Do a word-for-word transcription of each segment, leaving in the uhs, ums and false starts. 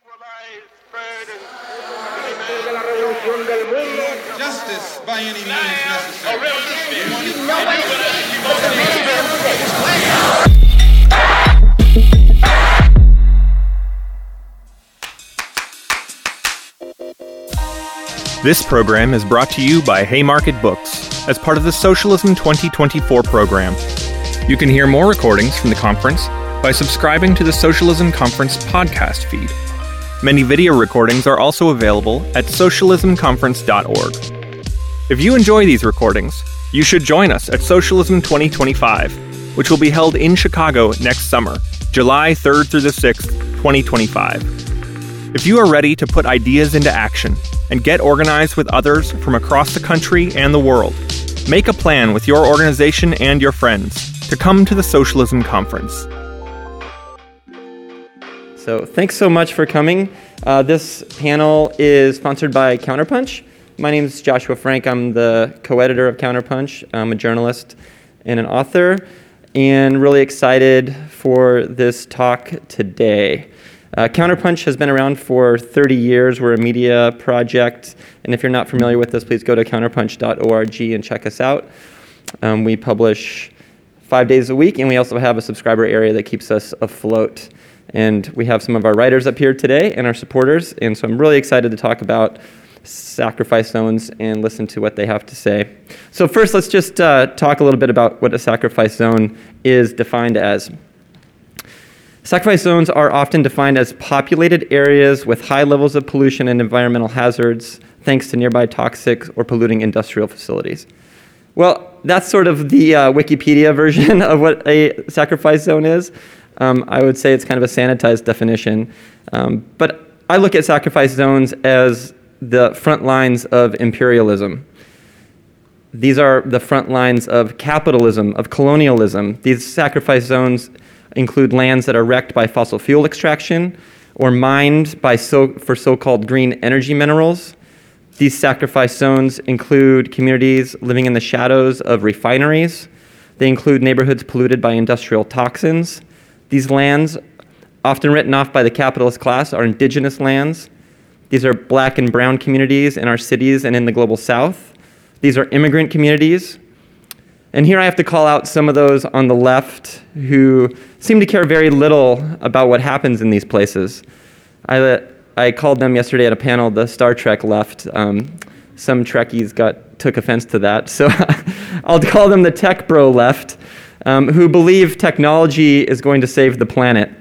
Justice by any means necessary. This program is brought to you by Haymarket Books as part of the Socialism twenty twenty-four program. You can hear more recordings from the conference by subscribing to the Socialism Conference podcast feed. Many video recordings are also available at socialism conference dot org. If you enjoy these recordings, you should join us at Socialism twenty twenty-five, which will be held in Chicago next summer, July third through the sixth, twenty twenty-five. If you are ready to put ideas into action and get organized with others from across the country and the world, make a plan with your organization and your friends to come to the Socialism Conference. So thanks so much for coming. Uh, this panel is sponsored by Counterpunch. My name is Joshua Frank. I'm the co-editor of Counterpunch. I'm a journalist and an author, and really excited for this talk today. Uh, Counterpunch has been around for thirty years. We're a media project, and if you're not familiar with this, please go to counterpunch dot org and check us out. Um, we publish five days a week, and we also have a subscriber area that keeps us afloat. And we have some of our writers up here today and our supporters, and so I'm really excited to talk about sacrifice zones and listen to what they have to say. So first, let's just uh, talk a little bit about what a sacrifice zone is defined as. Sacrifice zones are often defined as populated areas with high levels of pollution and environmental hazards thanks to nearby toxic or polluting industrial facilities. Well, that's sort of the uh, Wikipedia version of what a sacrifice zone is. Um, I would say it's kind of a sanitized definition. Um, but I look at sacrifice zones as the front lines of imperialism. These are the front lines of capitalism, of colonialism. These sacrifice zones include lands that are wrecked by fossil fuel extraction or mined by so, for so-called green energy minerals. These sacrifice zones include communities living in the shadows of refineries. They include neighborhoods polluted by industrial toxins. These lands, often written off by the capitalist class, are indigenous lands. These are black and brown communities in our cities and in the global south. These are immigrant communities. And here I have to call out some of those on the left who seem to care very little about what happens in these places. I, I called them yesterday at a panel the Star Trek left. Um, some Trekkies got took offense to that, so I'll call them the tech bro left, um, who believe technology is going to save the planet.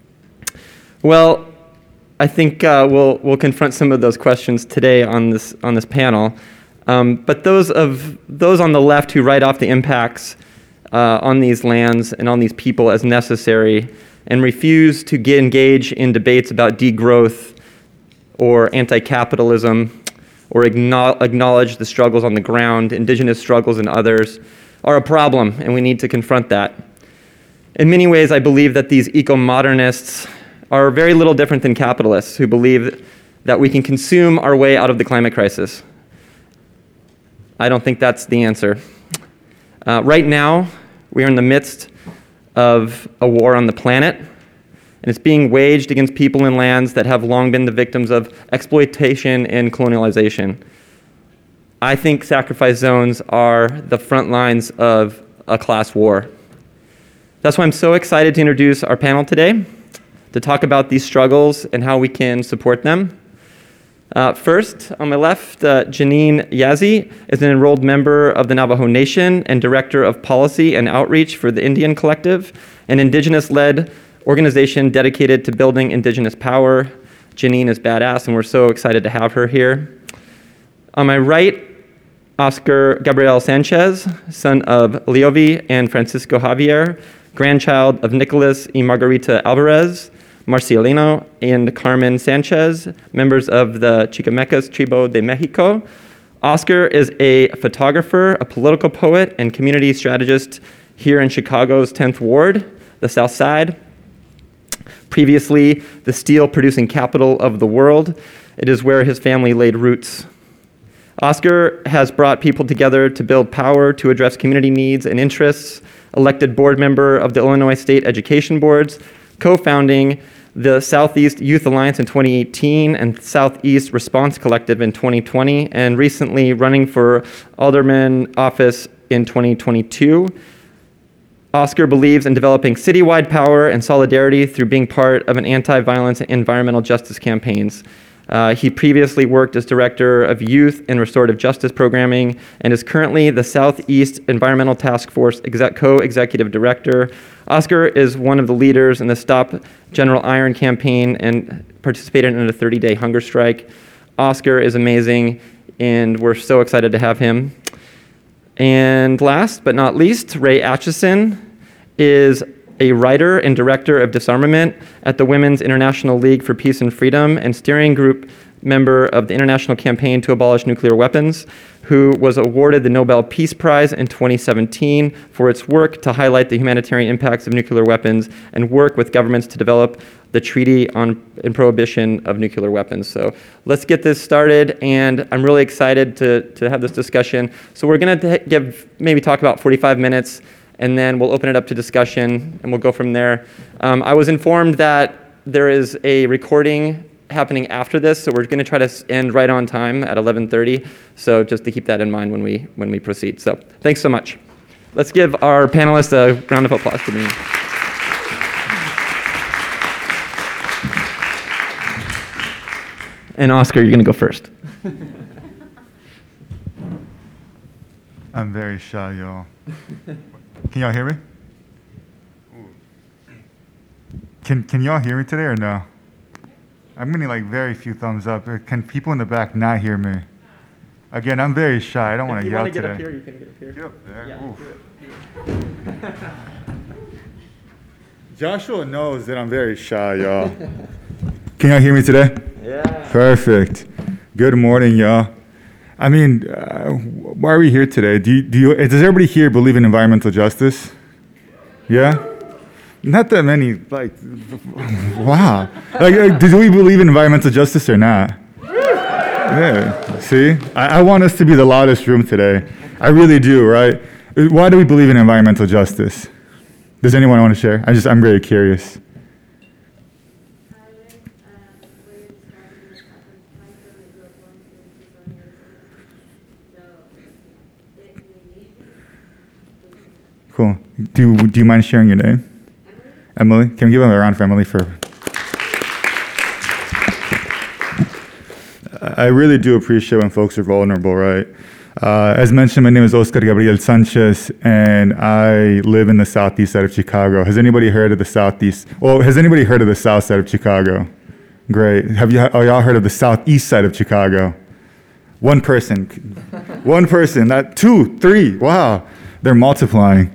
Well, I think uh, we'll we'll confront some of those questions today on this on this panel. Um, but those of those on the left who write off the impacts uh, on these lands and on these people as necessary and refuse to get engage in debates about degrowth or anti-capitalism or acknowledge the struggles on the ground, indigenous struggles and others, are a problem, and we need to confront that. In many ways, I believe that these eco-modernists are very little different than capitalists who believe that we can consume our way out of the climate crisis. I don't think that's the answer. Uh, right now, we are in the midst of a war on the planet, and it's being waged against people and lands that have long been the victims of exploitation and colonialization. I think sacrifice zones are the front lines of a class war. That's why I'm so excited to introduce our panel today to talk about these struggles and how we can support them. Uh, first, on my left, uh, Janine Yazzie is an enrolled member of the Navajo Nation and Director of Policy and Outreach for the Indian Collective, an indigenous-led organization dedicated to building indigenous power. Janine is badass, and we're so excited to have her here. On my right, Oscar Gabriel Sanchez, son of Leovi and Francisco Javier, grandchild of Nicolas y Margarita Alvarez, Marcialino and Carmen Sanchez, members of the Chichimecas Tribu de Mexico. Oscar is a photographer, a political poet, and community strategist here in Chicago's tenth Ward, the South Side. Previously, the steel-producing capital of the world, it is where his family laid roots. Oscar has brought people together to build power to address community needs and interests, elected board member of the Illinois State Education Boards, co-founding the Southeast Youth Alliance in twenty eighteen, and Southeast Response Collective in twenty twenty, and recently running for alderman office in twenty twenty-two. Oscar believes in developing citywide power and solidarity through being part of an anti-violence and environmental justice campaigns. Uh, he previously worked as director of youth and restorative justice programming and is currently the Southeast Environmental Task Force exec- co-executive director. Oscar is one of the leaders in the Stop General Iron campaign and participated in a thirty-day hunger strike. Oscar is amazing, and we're so excited to have him. And last but not least, Ray Atchison is a writer and director of disarmament at the Women's International League for Peace and Freedom and steering group member of the International Campaign to Abolish Nuclear Weapons, who was awarded the Nobel Peace Prize in twenty seventeen for its work to highlight the humanitarian impacts of nuclear weapons and work with governments to develop the Treaty on and Prohibition of Nuclear Weapons. So let's get this started, and I'm really excited to, to have this discussion. So we're going to give maybe talk about forty-five minutes, and then we'll open it up to discussion, and we'll go from there. Um, I was informed that there is a recording happening after this, so we're going to try to end right on time at eleven thirty. So just to keep that in mind when we when we proceed. So thanks so much. Let's give our panelists a round of applause to me. And Oscar, you're going to go first. I'm very shy, y'all. Can y'all hear me? Can Can y'all hear me today or no? I'm getting like very few thumbs up. Can people in the back not hear me? Again, I'm very shy. I don't want to yell today. If you want to get up here, you can get up here. Get up there. Yeah, Oof. Joshua knows that I'm very shy, y'all. Can y'all hear me today? Yeah. Perfect. Good morning, y'all. I mean, uh, why are we here today? Do you, do you, does everybody here believe in environmental justice? Yeah? Not that many, like, wow. Like, uh, do we believe in environmental justice or not? Yeah, see? I, I want us to be the loudest room today. I really do, right? Why do we believe in environmental justice? Does anyone want to share? I just, I'm very curious. Cool. Do, do you mind sharing your name? Emily. Emily? Can we give a round for Emily for... I really do appreciate when folks are vulnerable, right? Uh, as mentioned, my name is Oscar Gabriel Sanchez, and I live in the southeast side of Chicago. Has anybody heard of the southeast? Well, has anybody heard of the south side of Chicago? Great. Have you, oh, y'all heard of the southeast side of Chicago? One person. One person. Not two, three. Wow. They're multiplying.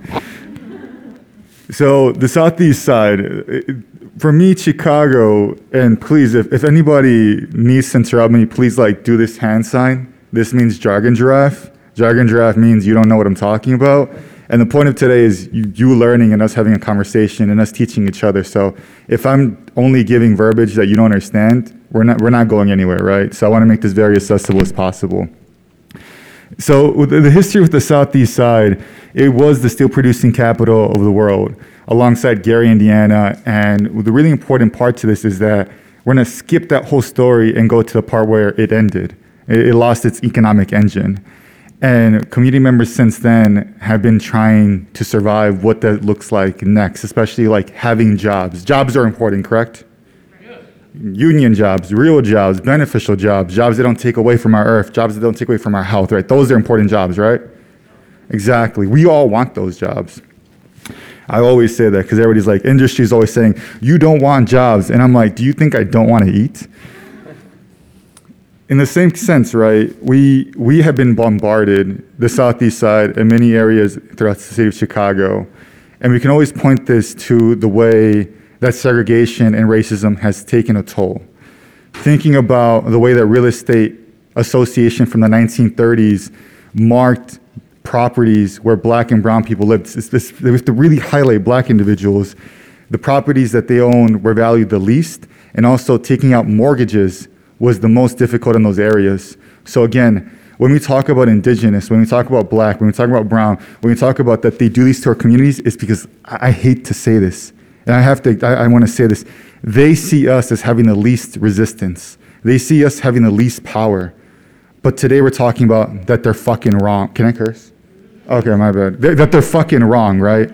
So the southeast side, for me, Chicago, and please, if, if anybody needs to interrupt me, please like do this hand sign. This means jargon giraffe. Jargon giraffe means you don't know what I'm talking about. And the point of today is you, you learning and us having a conversation and us teaching each other. So if I'm only giving verbiage that you don't understand, we're not we're not going anywhere, right? So I want to make this very accessible as possible. So with the history with the southeast side, it was the steel producing capital of the world, alongside Gary, Indiana. And the really important part to this is that we're going to skip that whole story and go to the part where it ended. It, it lost its economic engine. And community members since then have been trying to survive what that looks like next, especially like having jobs. Jobs are important, correct? Union jobs, real jobs, beneficial jobs, jobs that don't take away from our earth, jobs that don't take away from our health, right? Those are important jobs, right? Exactly. We all want those jobs. I always say that because everybody's like, industry is always saying, you don't want jobs. And I'm like, do you think I don't want to eat? In the same sense, right, we we have been bombarded, the southeast side and many areas throughout the city of Chicago. And we can always point this to the way that segregation and racism has taken a toll. Thinking about the way that real estate association from the nineteen thirties marked properties where black and brown people lived. It's this, they have to really highlight black individuals. The properties that they owned were valued the least, and also taking out mortgages was the most difficult in those areas. So again, when we talk about indigenous, when we talk about black, when we talk about brown, when we talk about that they do these to our communities, it's because I, I hate to say this. And I have to, I, I want to say this. They see us as having the least resistance. They see us having the least power. But today we're talking about that they're fucking wrong. Can I curse? Okay, my bad. They're, that they're fucking wrong, right?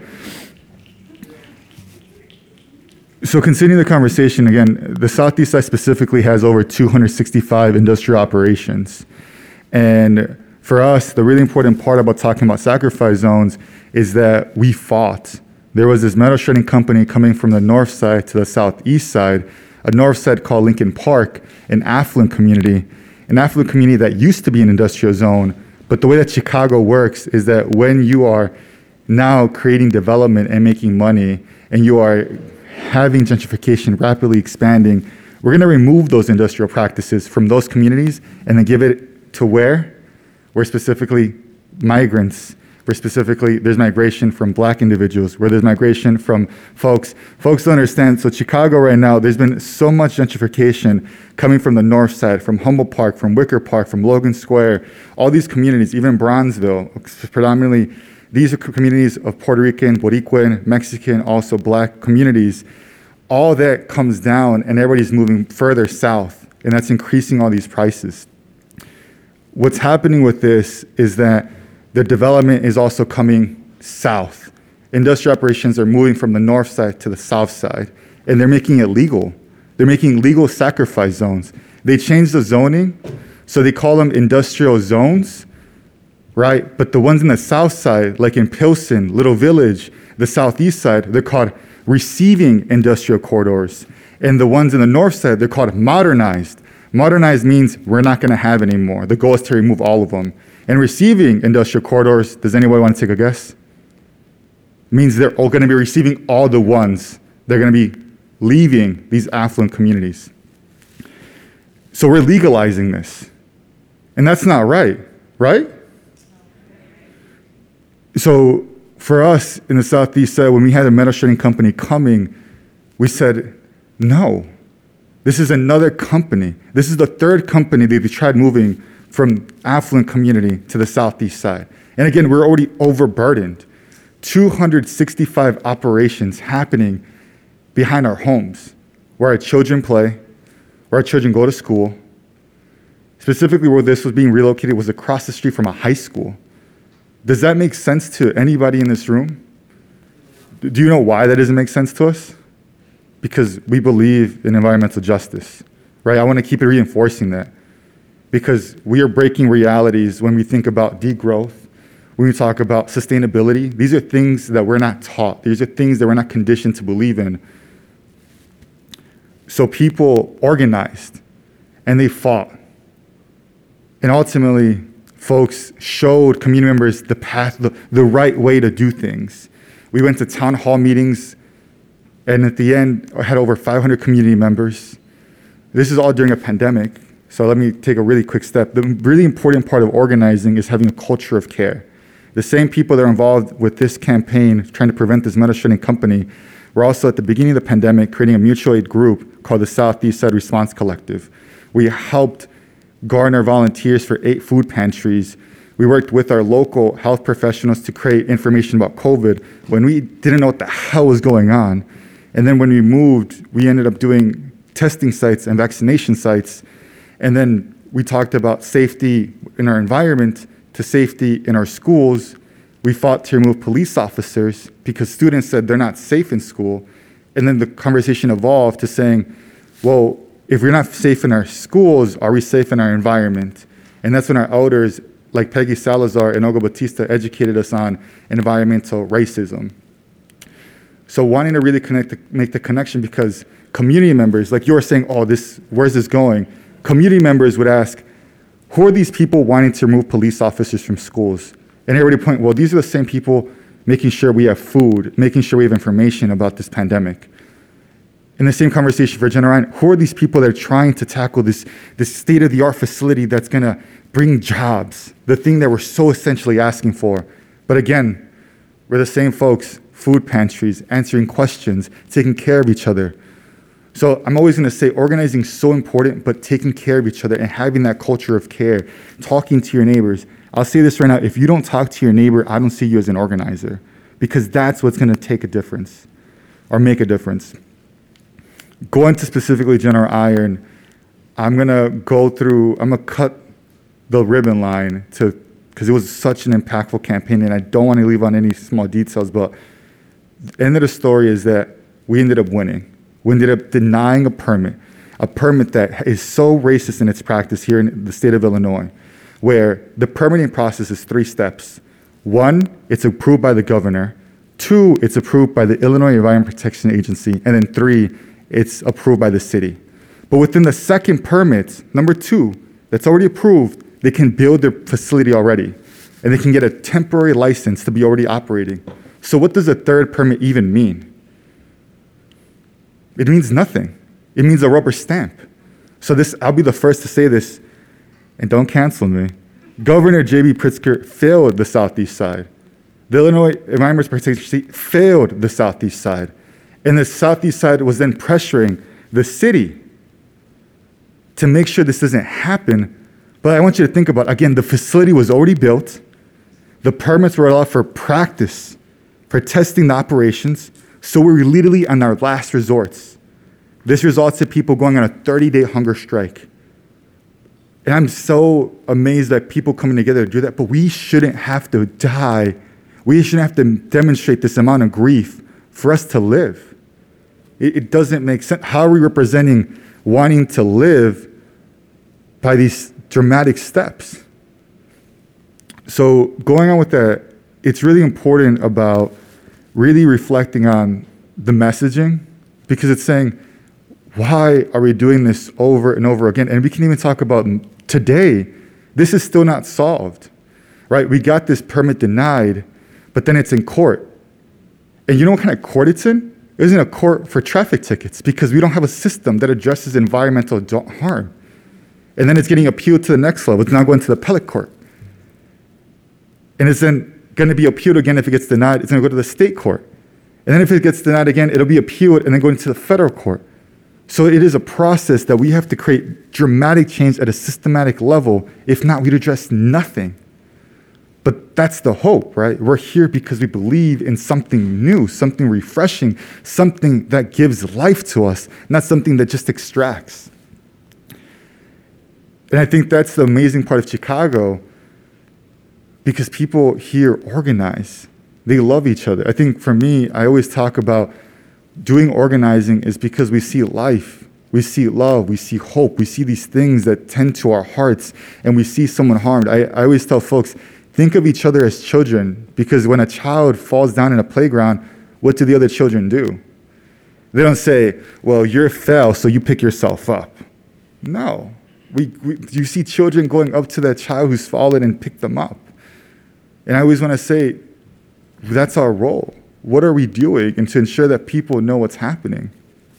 So continuing the conversation again, the Southeast side specifically has over two hundred sixty-five industrial operations. And for us, the really important part about talking about sacrifice zones is that we fought. There was this metal shredding company coming from the north side to the southeast side, a north side called Lincoln Park, an affluent community, an affluent community that used to be an industrial zone. But the way that Chicago works is that when you are now creating development and making money, and you are having gentrification rapidly expanding, we're going to remove those industrial practices from those communities and then give it to where? Where specifically migrants, where specifically there's migration from black individuals, where there's migration from folks. Folks don't understand. So Chicago right now, there's been so much gentrification coming from the north side, from Humboldt Park, from Wicker Park, from Logan Square, all these communities, even Bronzeville, predominantly these are communities of Puerto Rican, Boricuan, Mexican, also black communities. All that comes down and everybody's moving further south, and that's increasing all these prices. What's happening with this is that the development is also coming south. Industrial operations are moving from the north side to the south side, and they're making it legal. They're making legal sacrifice zones. They changed the zoning, so they call them industrial zones, right? But the ones in the south side, like in Pilsen, Little Village, the southeast side, they're called receiving industrial corridors. And the ones in the north side, they're called modernized. Modernized means we're not going to have anymore. The goal is to remove all of them. And receiving industrial corridors, does anybody want to take a guess? Means they're all going to be receiving all the ones. They're going to be leaving these affluent communities. So we're legalizing this. And that's not right, right? So for us in the southeast side, when we had a metal shredding company coming, we said, no, this is another company. This is the third company that they tried moving from affluent community to the southeast side. And again, we're already overburdened. two hundred sixty-five operations happening behind our homes, where our children play, where our children go to school. Specifically where this was being relocated was across the street from a high school. Does that make sense to anybody in this room? Do you know why that doesn't make sense to us? Because we believe in environmental justice, right? I want to keep reinforcing that. Because we are breaking realities when we think about degrowth, when we talk about sustainability. These are things that we're not taught. These are things that we're not conditioned to believe in. So people organized and they fought. And ultimately, folks showed community members the path, the, the right way to do things. We went to town hall meetings, and at the end, I had over five hundred community members. This is all during a pandemic, so let me take a really quick step. The really important part of organizing is having a culture of care. The same people that are involved with this campaign, trying to prevent this metal shredding company, were also at the beginning of the pandemic creating a mutual aid group called the Southeast Side Response Collective. We helped garner volunteers for eight food pantries. We worked with our local health professionals to create information about COVID when we didn't know what the hell was going on. And then when we moved, we ended up doing testing sites and vaccination sites. And then we talked about safety in our environment to safety in our schools. We fought to remove police officers because students said they're not safe in school. And then the conversation evolved to saying, well, if we're not safe in our schools, are we safe in our environment? And that's when our elders, like Peggy Salazar and Olga Batista, educated us on environmental racism. So wanting to really connect, the, make the connection, because community members, like you were saying, oh, this, where's this going? Community members would ask, who are these people wanting to remove police officers from schools? And everybody point, well, these are the same people making sure we have food, making sure we have information about this pandemic. In the same conversation for General Ryan, who are these people that are trying to tackle this, this state-of-the-art facility that's going to bring jobs, the thing that we're so essentially asking for? But again, we're the same folks, food pantries, answering questions, taking care of each other. So I'm always going to say organizing is so important, but taking care of each other and having that culture of care, talking to your neighbors. I'll say this right now, if you don't talk to your neighbor, I don't see you as an organizer, because that's what's going to take a difference or make a difference. going to specifically General Iron, I'm going to go through, I'm going to cut the ribbon line to, because it was such an impactful campaign, and I don't want to leave on any small details, but the end of the story is that we ended up winning. We ended up denying a permit, a permit that is so racist in its practice here in the state of Illinois, where the permitting process is three steps. One, it's approved by the governor. Two, it's approved by the Illinois Environment Protection Agency. And then three, it's approved by the city. But within the second permit, number two, that's already approved, they can build their facility already. And they can get a temporary license to be already operating. So what does a third permit even mean? It means nothing. It means a rubber stamp. So this, I'll be the first to say this, and don't cancel me. Governor J B Pritzker failed the Southeast side. The Illinois Environment Protection Agency failed the Southeast side. And the Southeast side was then pressuring the city to make sure this doesn't happen. But I want you to think about, again, the facility was already built. The permits were allowed for practice, for testing the operations. So we were literally on our last resorts. This results in people going on a thirty-day hunger strike. And I'm so amazed that people coming together to do that, but we shouldn't have to die. We shouldn't have to demonstrate this amount of grief for us to live. It, it doesn't make sense. How are we representing wanting to live by these dramatic steps? So going on with that, it's really important about really reflecting on the messaging, because it's saying, why are we doing this over and over again? And we can even talk about today, this is still not solved, right? We got this permit denied, but then it's in court. And you know what kind of court it's in? It isn't a court for traffic tickets, because we don't have a system that addresses environmental harm. And then it's getting appealed to the next level. It's now going to the appellate court. And it's then going to be appealed again. If it gets denied, it's going to go to the state court. And then if it gets denied again, it'll be appealed and then going to the federal court. So it is a process that we have to create dramatic change at a systematic level. If not, we'd address nothing. But that's the hope, right? We're here because we believe in something new, something refreshing, something that gives life to us, not something that just extracts. And I think that's the amazing part of Chicago, because people here organize. They love each other. I think for me, I always talk about doing organizing is because we see life, we see love, we see hope, we see these things that tend to our hearts, and we see someone harmed. I, I always tell folks, think of each other as children, because when a child falls down in a playground, what do the other children do? They don't say, well, you're fell, so you pick yourself up. No. We, we you see children going up to that child who's fallen and pick them up. And I always want to say, that's our role. What are we doing? And to ensure that people know what's happening.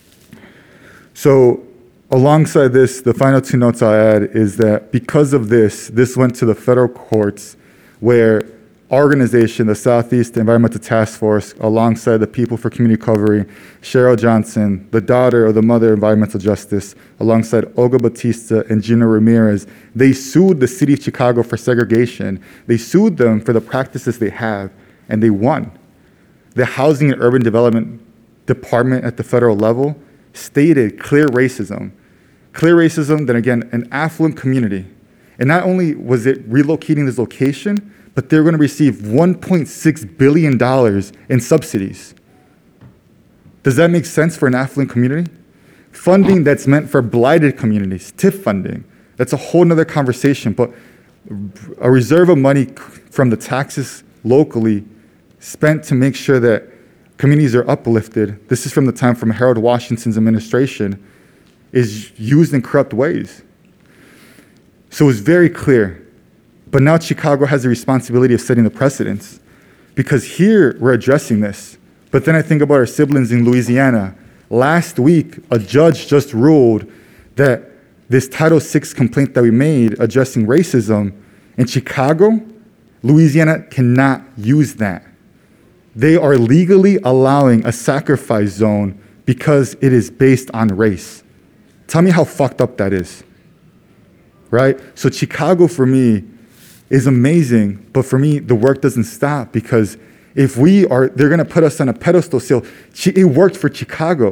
So alongside this, the final two notes I'll add is that because of this, this went to the federal courts, where our organization, the Southeast Environmental Task Force, alongside the People for Community Recovery, Cheryl Johnson, the daughter of the mother of environmental justice, alongside Olga Batista and Gina Ramirez, they sued the city of Chicago for segregation. They sued them for the practices they have, and they won. The Housing and Urban Development Department at the federal level stated clear racism. Clear racism, then again, an affluent community. And not only was it relocating this location, but they're going to receive one point six billion dollars in subsidies. Does that make sense for an affluent community? Funding that's meant for blighted communities, T I F funding, that's a whole nother conversation, but a reserve of money from the taxes locally spent to make sure that communities are uplifted, this is from the time from Harold Washington's administration, is used in corrupt ways. So it's very clear. But now Chicago has the responsibility of setting the precedents, because here we're addressing this. But then I think about our siblings in Louisiana. Last week, a judge just ruled that this Title six complaint that we made addressing racism in Chicago, Louisiana cannot use that. They are legally allowing a sacrifice zone because it is based on race. Tell me how fucked up that is, right? So Chicago for me is amazing, but for me, the work doesn't stop, because if we are, they're gonna put us on a pedestal still. It worked for Chicago.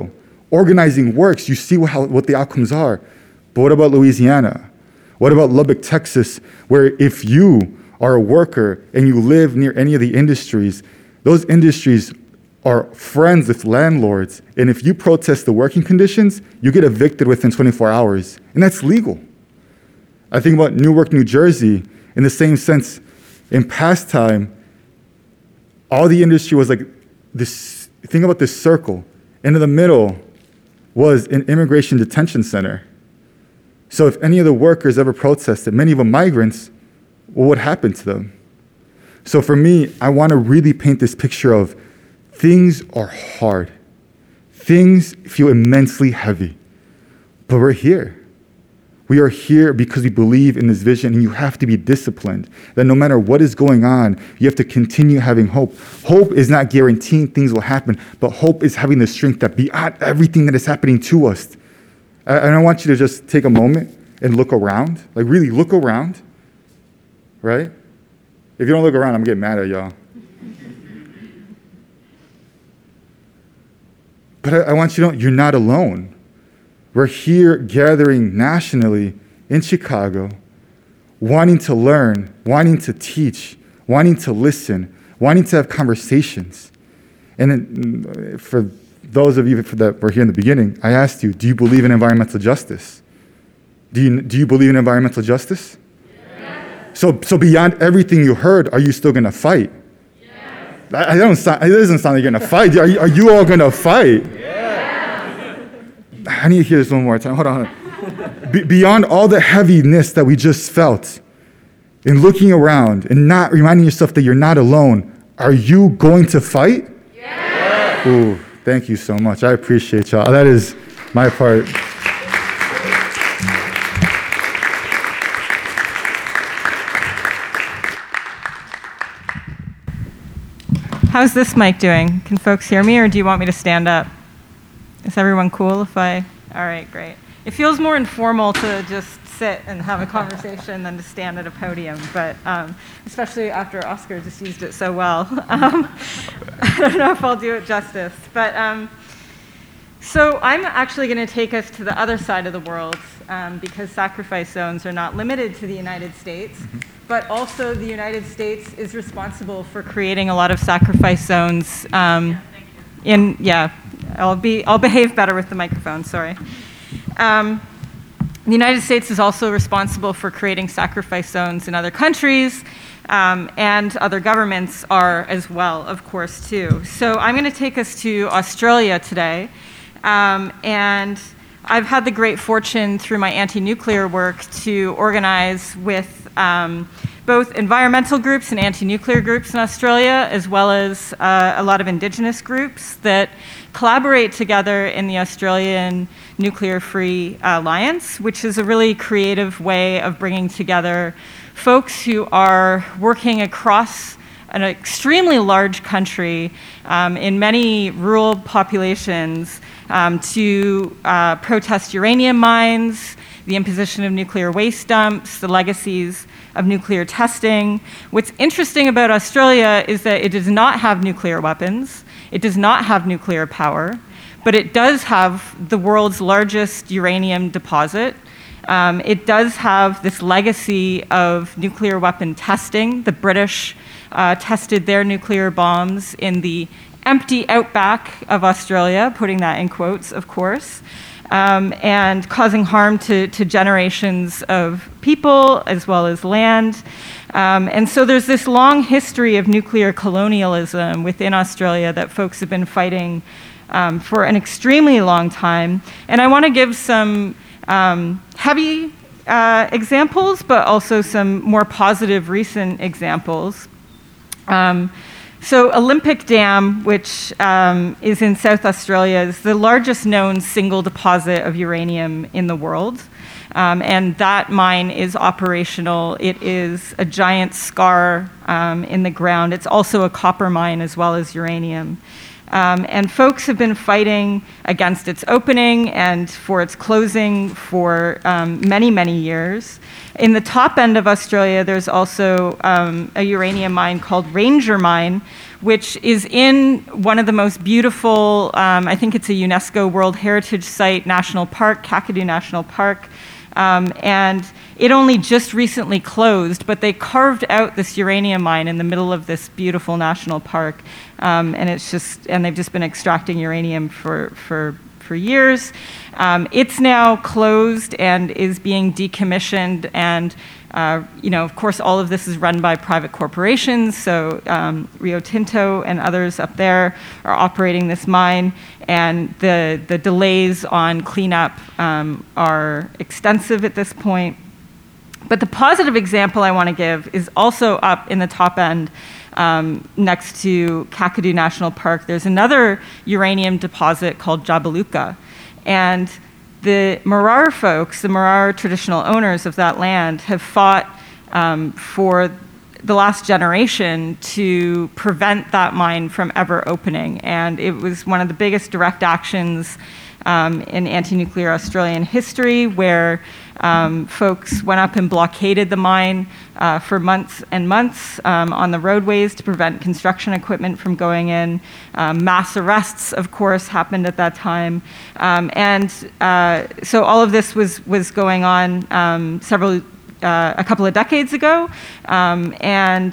Organizing works. You see how, what the outcomes are. But what about Louisiana? What about Lubbock, Texas, where if you are a worker and you live near any of the industries, those industries are friends with landlords, and if you protest the working conditions, you get evicted within twenty-four hours, and that's legal. I think about Newark, New Jersey, in the same sense. In past time, all the industry was like this, think about this circle, and in the middle was an immigration detention center. So if any of the workers ever protested, many of them migrants, what would happen to them? So for me, I want to really paint this picture of things are hard. Things feel immensely heavy, but we're here. We are here because we believe in this vision, and you have to be disciplined. That no matter what is going on, you have to continue having hope. Hope is not guaranteeing things will happen, but hope is having the strength that beyond everything that is happening to us. And I want you to just take a moment and look around. Like really look around, right? If you don't look around, I'm getting mad at y'all. But I, I want you to know you're not alone. We're here gathering nationally in Chicago, wanting to learn, wanting to teach, wanting to listen, wanting to have conversations. And then for those of you that were here in the beginning, I asked you, do you believe in environmental justice? Do you, do you believe in environmental justice? Yes. So, so beyond everything you heard, are you still going to fight? Yes. I, I don't sound, it doesn't sound like you're going to fight. Are you, are you all going to fight? Yes. I need to hear this one more time. Hold on. Hold on. Be, beyond all the heaviness that we just felt, in looking around and not reminding yourself that you're not alone, are you going to fight? Yes. Ooh. Thank you so much. I appreciate y'all. That is my part. How's this mic doing? Can folks hear me, or do you want me to stand up? Is everyone cool if I... All right, great. It feels more informal to just sit and have a conversation than to stand at a podium, but um, especially after Oscar just used it so well. Um, I don't know if I'll do it justice. But um, so I'm actually going to take us to the other side of the world um, because sacrifice zones are not limited to the United States, mm-hmm. but also the United States is responsible for creating a lot of sacrifice zones um, yeah, in, yeah, I'll be, I'll behave better with the microphone, sorry. Um, The United States is also responsible for creating sacrifice zones in other countries, um, and other governments are as well, of course, too. So I'm going to take us to Australia today, um, and I've had the great fortune through my anti-nuclear work to organize with um, both environmental groups and anti-nuclear groups in Australia, as well as uh, a lot of indigenous groups that collaborate together in the Australian Nuclear-Free Alliance, which is a really creative way of bringing together folks who are working across an extremely large country um, in many rural populations um, to uh, protest uranium mines, the imposition of nuclear waste dumps, the legacies of nuclear testing. What's interesting about Australia is that it does not have nuclear weapons. It does not have nuclear power, but it does have the world's largest uranium deposit. Um, it does have this legacy of nuclear weapon testing. The British uh, tested their nuclear bombs in the empty outback of Australia, putting that in quotes, of course, um, and causing harm to, to generations of people as well as land. Um, and so there's this long history of nuclear colonialism within Australia that folks have been fighting um, for an extremely long time. And I want to give some um, heavy uh, examples, but also some more positive recent examples. Um, so Olympic Dam, which um, is in South Australia, is the largest known single deposit of uranium in the world. Um, and that mine is operational. It is a giant scar um, in the ground. It's also a copper mine as well as uranium. Um, and folks have been fighting against its opening and for its closing for um, many, many years. In the top end of Australia, there's also um, a uranium mine called Ranger Mine, which is in one of the most beautiful, um, I think it's a UNESCO World Heritage Site, National Park, Kakadu National Park. Um, and it only just recently closed, but they carved out this uranium mine in the middle of this beautiful national park. Um, and it's just, and they've just been extracting uranium for, for, for years. Um, it's now closed and is being decommissioned, and uh, you know, of course, all of this is run by private corporations. So um, Rio Tinto and others up there are operating this mine, and the the delays on cleanup um, are extensive at this point. But the positive example I want to give is also up in the top end. Um, next to Kakadu National Park, there's another uranium deposit called Jabiluka. And the Murar folks, the Murar traditional owners of that land, have fought um, for the last generation to prevent that mine from ever opening. And it was one of the biggest direct actions um, in anti-nuclear Australian history, where Um, folks went up and blockaded the mine uh, for months and months um, on the roadways to prevent construction equipment from going in. Um, mass arrests, of course, happened at that time. Um, and uh, so all of this was, was going on um, several, uh, a couple of decades ago. Um, and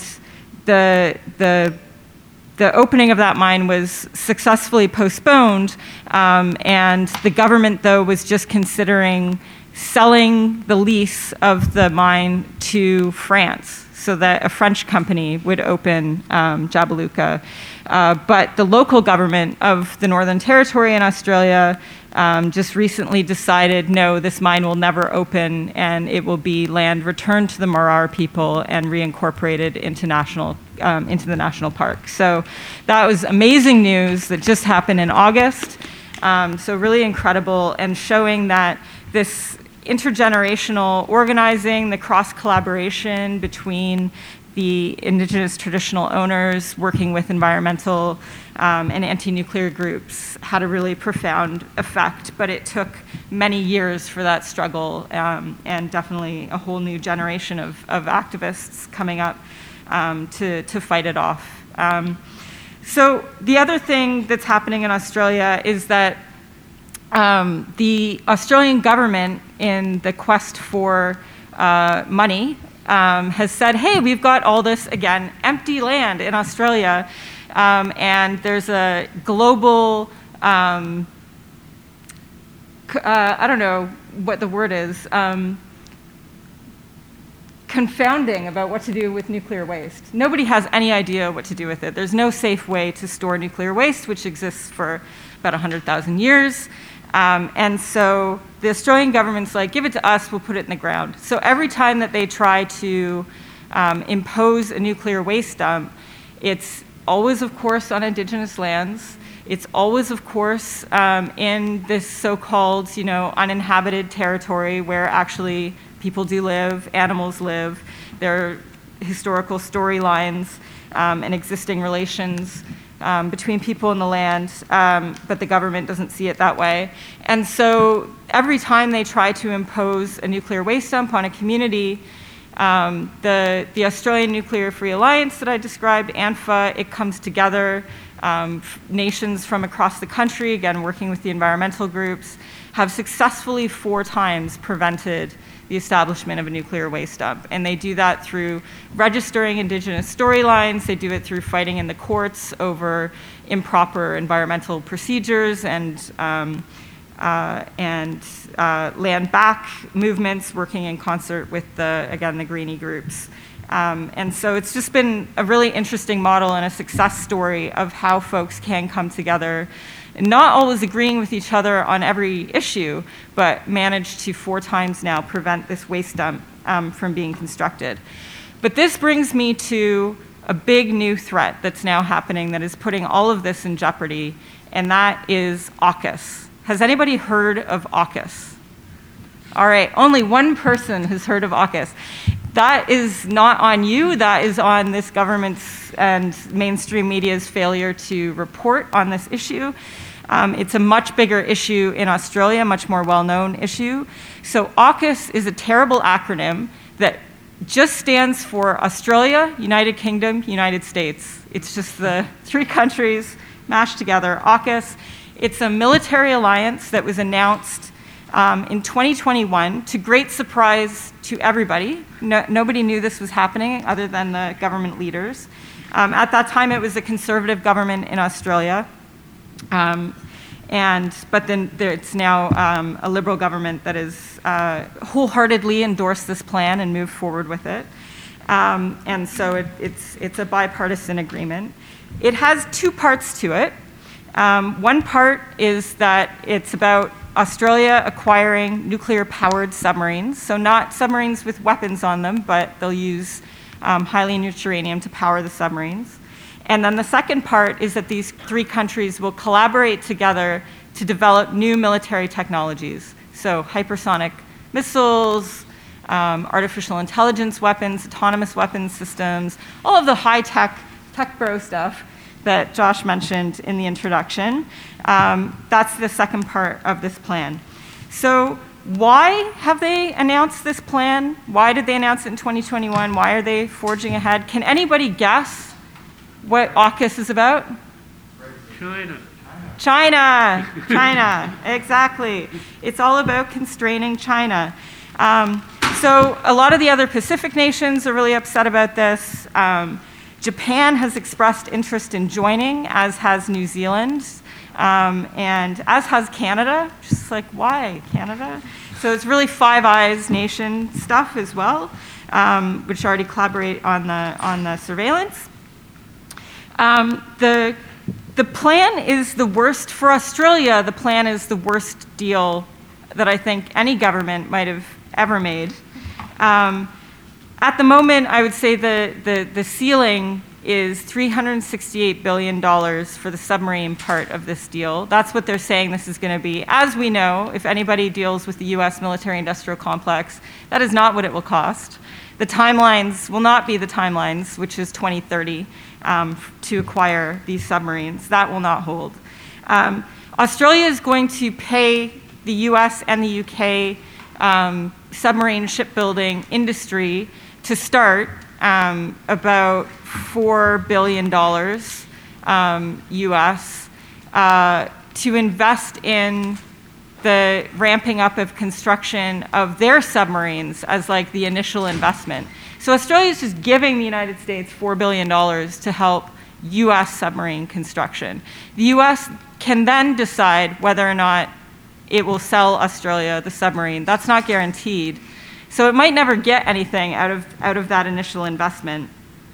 the, the The opening of that mine was successfully postponed, um, and the government, though, was just considering selling the lease of the mine to France so that a French company would open um, Jabiluka. Uh, but the local government of the Northern Territory in Australia um, just recently decided, no, this mine will never open, and it will be land returned to the Murar people and reincorporated into national um, into the national park. So that was amazing news that just happened in August. Um, so really incredible, and showing that this intergenerational organizing, the cross-collaboration between the indigenous traditional owners working with environmental um, and anti-nuclear groups had a really profound effect, but it took many years for that struggle, um, and definitely a whole new generation of, of activists coming up um, to, to fight it off. Um, so the other thing that's happening in Australia is that Um, the Australian government, in the quest for uh, money, um, has said, hey, we've got all this, again, empty land in Australia, um, and there's a global, um, uh, I don't know what the word is, um, confounding about what to do with nuclear waste. Nobody has any idea what to do with it. There's no safe way to store nuclear waste, which exists for about one hundred thousand years. Um, and so the Australian government's like, give it to us, we'll put it in the ground. So every time that they try to um, impose a nuclear waste dump, it's always, of course, on Indigenous lands. It's always, of course, um, in this so-called, you know, uninhabited territory where actually people do live, animals live. There are historical storylines um, and existing relations Um, between people and the land, um, but the government doesn't see it that way. And so every time they try to impose a nuclear waste dump on a community, um, the, the Australian Nuclear Free Alliance that I described, A N F A, it comes together, um, nations from across the country, again, working with the environmental groups, have successfully four times prevented the establishment of a nuclear waste dump. And they do that through registering Indigenous storylines. They do it through fighting in the courts over improper environmental procedures and, um, uh, and uh, land back movements, working in concert with, the, again, the greenie groups. Um, and so it's just been a really interesting model and a success story of how folks can come together, not always agreeing with each other on every issue, but managed to four times now prevent this waste dump um, from being constructed. But this brings me to a big new threat that's now happening that is putting all of this in jeopardy, and that is AUKUS. Has anybody heard of AUKUS? All right, only one person has heard of AUKUS. that is not on you, that is on this government's and mainstream media's failure to report on this issue. Um, it's a much bigger issue in Australia, a much more well-known issue. So AUKUS is a terrible acronym that just stands for Australia, United Kingdom, United States. It's just the three countries mashed together, AUKUS. It's a military alliance that was announced um, in twenty twenty-one, to great surprise to everybody. No, nobody knew this was happening other than the government leaders. Um, at that time, it was a conservative government in Australia. Um, and, but then there, it's now um, a liberal government that has uh, wholeheartedly endorsed this plan and moved forward with it. Um, and so it, it's, it's a bipartisan agreement. It has two parts to it. Um, one part is that it's about Australia acquiring nuclear-powered submarines, so not submarines with weapons on them, but they'll use um, highly enriched uranium to power the submarines. And then the second part is that these three countries will collaborate together to develop new military technologies, so hypersonic missiles, um, artificial intelligence weapons, autonomous weapons systems, all of the high-tech, tech bro stuff that Josh mentioned in the introduction. Um, that's the second part of this plan. So why have they announced this plan? Why did they announce it in twenty twenty-one? Why are they forging ahead? Can anybody guess what AUKUS is about? China. China, China, exactly. It's all about constraining China. Um, so a lot of the other Pacific nations are really upset about this. Um, Japan has expressed interest in joining, as has New Zealand, um, and as has Canada. Just like, why Canada? So it's really Five Eyes nation stuff as well, um, which already collaborate on the, on the surveillance. Um, the, the plan is the worst for Australia. The plan is the worst deal that I think any government might have ever made. Um, At the moment, I would say the, the, the ceiling is three hundred sixty-eight billion dollars for the submarine part of this deal. That's what they're saying this is going to be. As we know, if anybody deals with the U S military-industrial complex, that is not what it will cost. The timelines will not be the timelines, which is twenty thirty, um, to acquire these submarines. That will not hold. Um, Australia is going to pay the U S and the U K um, submarine shipbuilding industry to start um, about four billion dollars um, U S uh, to invest in the ramping up of construction of their submarines as like the initial investment. So Australia is just giving the United States four billion dollars to help U S submarine construction. The U S can then decide whether or not it will sell Australia the submarine. That's not guaranteed. So it might never get anything out of, out of that initial investment.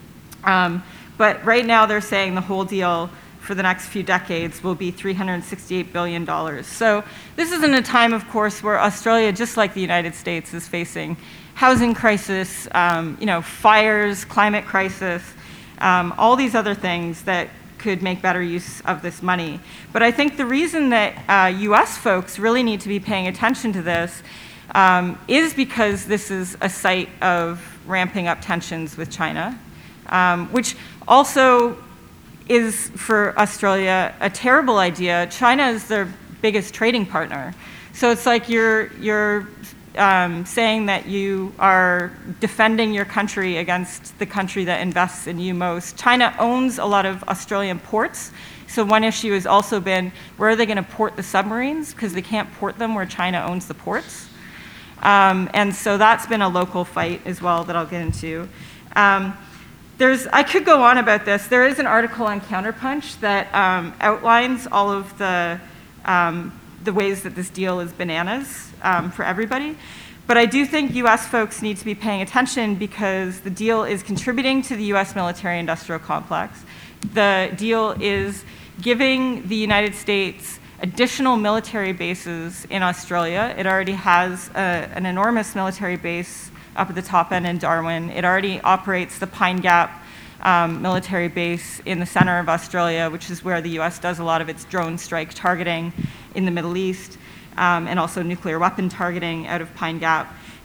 Um, but right now they're saying the whole deal for the next few decades will be three hundred sixty-eight billion dollars. So this is in a time, of course, where Australia, just like the United States, is facing housing crisis, um, you know, fires, climate crisis, um, all these other things that could make better use of this money. But I think the reason that uh, U S folks really need to be paying attention to this um, is because this is a site of ramping up tensions with China, um, which also is for Australia a terrible idea. China is their biggest trading partner. So it's like you're, you're um, saying that you are defending your country against the country that invests in you most. China owns a lot of Australian ports. So one issue has also been, where are they going to port the submarines? Because they can't port them where China owns the ports. Um, and so that's been a local fight as well that I'll get into. Um, There's, I could go on about this. There is an article on Counterpunch that um, outlines all of the, um, the ways that this deal is bananas um, for everybody. But I do think U S folks need to be paying attention because the deal is contributing to the U S military-industrial complex. The deal is giving the United States additional military bases in Australia. It already has a, an enormous military base up at the top end in Darwin. It already operates the Pine Gap um, military base in the center of Australia, which is where the U S does a lot of its drone strike targeting in the Middle East, um, and also nuclear weapon targeting out of Pine Gap.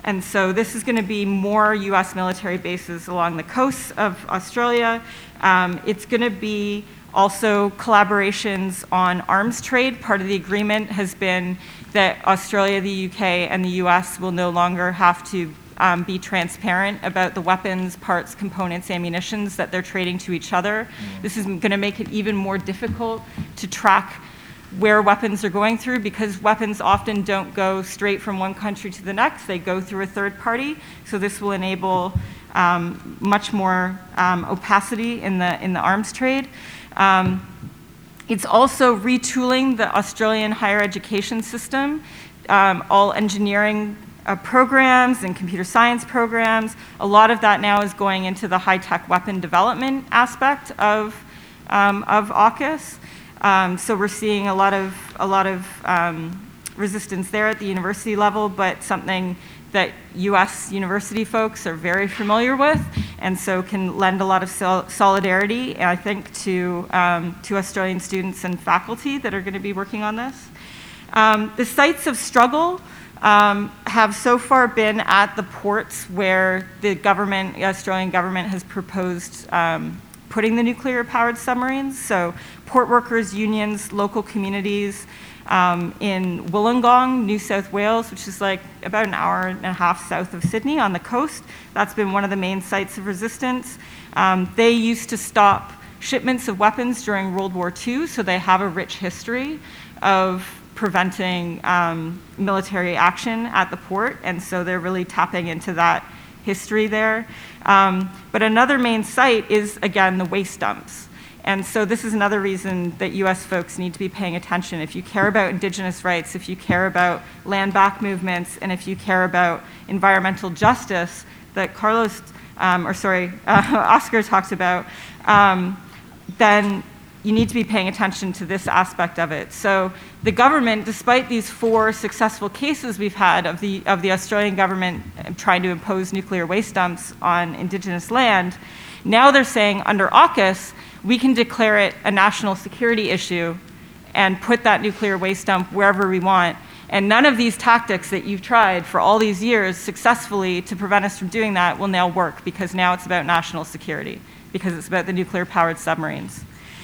And so this is going to be more U S military bases along the coasts of Australia. Um, it's going to be also collaborations on arms trade. Part of the agreement has been that Australia, the U K, and the U S will no longer have to um, be transparent about the weapons, parts, components, ammunitions that they're trading to each other. Mm. This is going to make it even more difficult to track where weapons are going through, because weapons often don't go straight from one country to the next. They go through a third party. So this will enable um, much more um, opacity in the, in the arms trade. Um, it's also retooling the Australian higher education system. Um, all engineering uh, programs and computer science programs, a lot of that now is going into the high-tech weapon development aspect of, um, of AUKUS. Um, so we're seeing a lot of, a lot of um, resistance there at the university level, but something that U S university folks are very familiar with, and so can lend a lot of sol solidarity, I think, to, um, to Australian students and faculty that are going to be working on this. Um, the sites of struggle um, have so far been at the ports where the government, the Australian government, has proposed um, putting the nuclear-powered submarines. So port workers, unions, local communities um, in Wollongong, New South Wales, which is like about an hour and a half south of Sydney on the coast. That's been one of the main sites of resistance. Um, they used to stop shipments of weapons during World War Two, so they have a rich history of preventing um, military action at the port, and so they're really tapping into that history there. Um, but another main site is, again, the waste dumps. And so this is another reason that U S folks need to be paying attention. If you care about Indigenous rights, if you care about land back movements, and if you care about environmental justice that Carlos, um, or sorry, uh, Oscar talked about, um, then you need to be paying attention to this aspect of it. So the government, despite these four successful cases we've had of the, of the Australian government trying to impose nuclear waste dumps on Indigenous land, now they're saying under AUKUS, we can declare it a national security issue and put that nuclear waste dump wherever we want. And none of these tactics that you've tried for all these years successfully to prevent us from doing that will now work, because now it's about national security, because it's about the nuclear-powered submarines.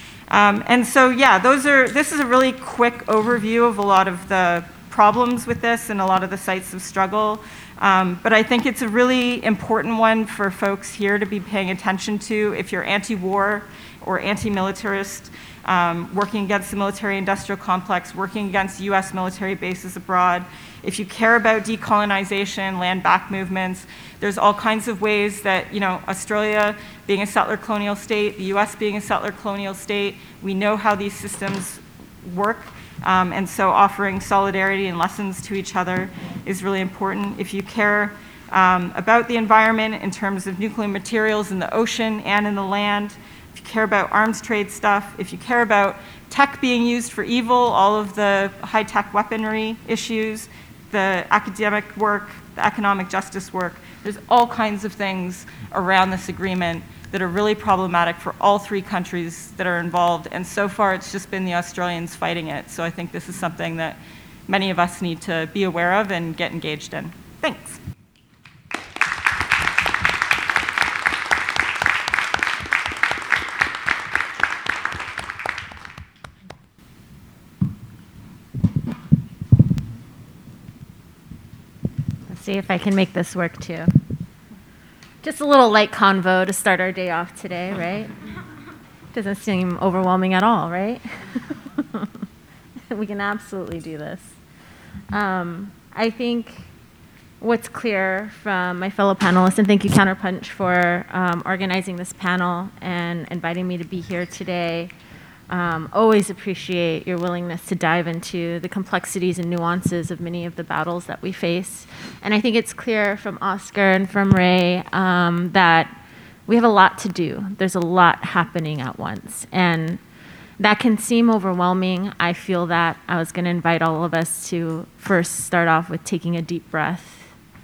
Um, and so, yeah, those are, this is a really quick overview of a lot of the problems with this and a lot of the sites of struggle. Um, but I think it's a really important one for folks here to be paying attention to if you're anti-war or anti-militarist, um, working against the military-industrial complex, working against U S military bases abroad. If you care about decolonization, land back movements, there's all kinds of ways that, you know, Australia being a settler colonial state, the U S being a settler colonial state, we know how these systems work. Um, and so offering solidarity and lessons to each other is really important. If you care um, about the environment in terms of nuclear materials in the ocean and in the land, if you care about arms trade stuff, if you care about tech being used for evil, all of the high-tech weaponry issues, the academic work, the economic justice work, there's all kinds of things around this agreement that are really problematic for all three countries that are involved. And so far, it's just been the Australians fighting it. So I think this is something that many of us need to be aware of and get engaged in. Thanks. Let's see if I can make this work too. Just a little light convo to start our day off today, right? Doesn't seem overwhelming at all, right? We can absolutely do this. Um, I think what's clear from my fellow panelists, and thank you Counterpunch for um, organizing this panel and inviting me to be here today. Um, always appreciate your willingness to dive into the complexities and nuances of many of the battles that we face. And I think it's clear from Oscar and from Ray um, that we have a lot to do. There's a lot happening at once. And that can seem overwhelming. I feel that. I was going to invite all of us to first start off with taking a deep breath.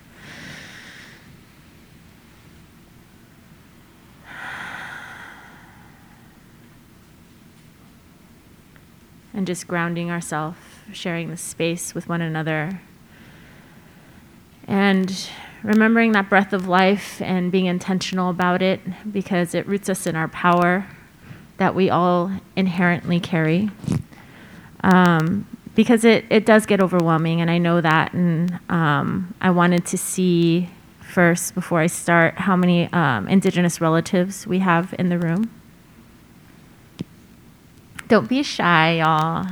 And just grounding ourselves, sharing the space with one another. And remembering that breath of life and being intentional about it, because it roots us in our power that we all inherently carry. Um, because it, it does get overwhelming, and I know that. And um, I wanted to see first, before I start, how many um, Indigenous relatives we have in the room. Don't be shy, y'all.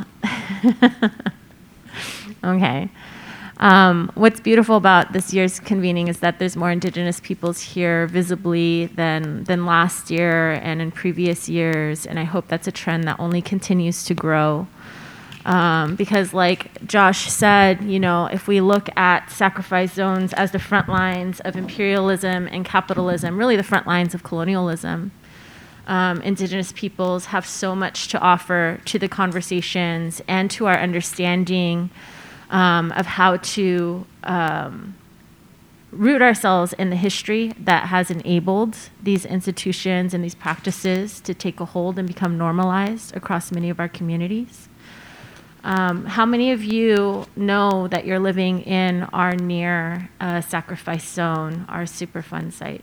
Okay. Um, what's beautiful about this year's convening is that there's more Indigenous peoples here visibly than than last year and in previous years, and I hope that's a trend that only continues to grow. Um, because like Josh said, you know, if we look at sacrifice zones as the front lines of imperialism and capitalism, really the front lines of colonialism, um, Indigenous peoples have so much to offer to the conversations and to our understanding Um, of how to um, root ourselves in the history that has enabled these institutions and these practices to take a hold and become normalized across many of our communities. Um, how many of you know that you're living in or near a sacrifice zone, our Superfund site?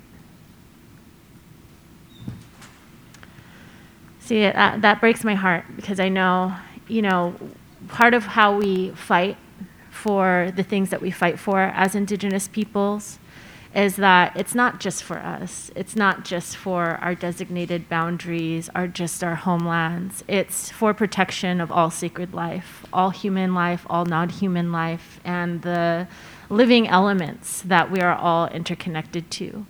See, that, that breaks my heart, because I know, you know, part of how we fight for the things that we fight for as Indigenous peoples is that it's not just for us. It's not just for our designated boundaries or just our homelands. It's for protection of all sacred life, all human life, all non-human life, and the living elements that we are all interconnected to.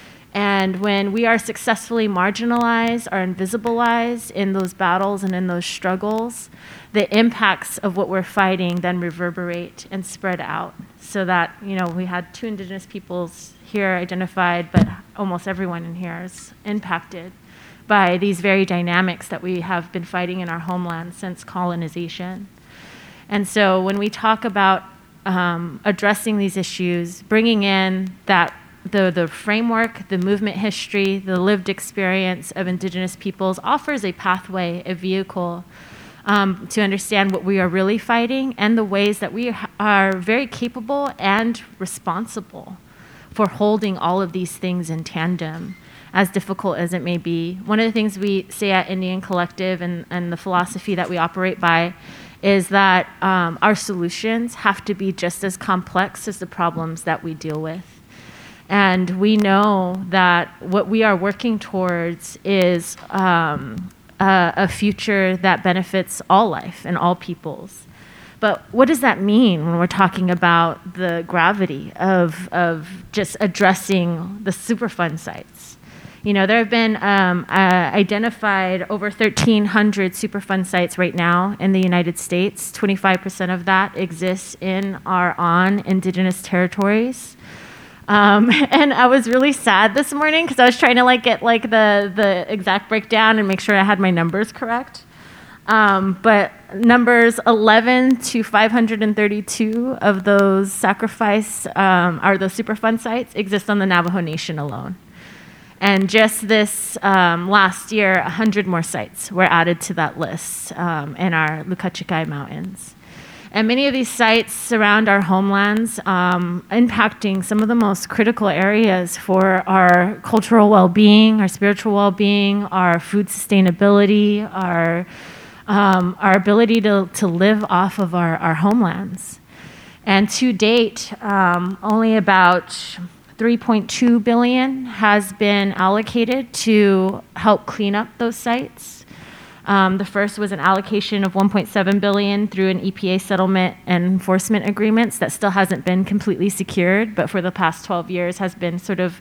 And when we are successfully marginalized or invisibilized in those battles and in those struggles, the impacts of what we're fighting then reverberate and spread out. So that, you know, we had two Indigenous peoples here identified, but almost everyone in here is impacted by these very dynamics that we have been fighting in our homeland since colonization. And so when we talk about um, addressing these issues, bringing in that The, the framework, the movement history, the lived experience of Indigenous peoples offers a pathway, a vehicle um, to understand what we are really fighting and the ways that we are very capable and responsible for holding all of these things in tandem, as difficult as it may be. One of the things we say at Indian Collective and, and the philosophy that we operate by is that um, our solutions have to be just as complex as the problems that we deal with. And we know that what we are working towards is um, a, a future that benefits all life and all peoples. But what does that mean when we're talking about the gravity of, of just addressing the Superfund sites? You know, there have been um, uh, identified over thirteen hundred Superfund sites right now in the United States. twenty-five percent of that exists in or on Indigenous territories. Um, and I was really sad this morning because I was trying to like get like the, the exact breakdown and make sure I had my numbers correct. Um, but numbers eleven to five hundred thirty-two of those sacrifice um, or those Superfund sites exist on the Navajo Nation alone. And just this um, last year, one hundred more sites were added to that list um, in our Lukachikai Mountains. And many of these sites surround our homelands, um, impacting some of the most critical areas for our cultural well-being, our spiritual well-being, our food sustainability, our um, our ability to, to live off of our, our homelands. And to date, um, only about three point two billion dollars has been allocated to help clean up those sites. Um, the first was an allocation of one point seven billion dollars through an E P A settlement and enforcement agreements that still hasn't been completely secured, but for the past twelve years has been sort of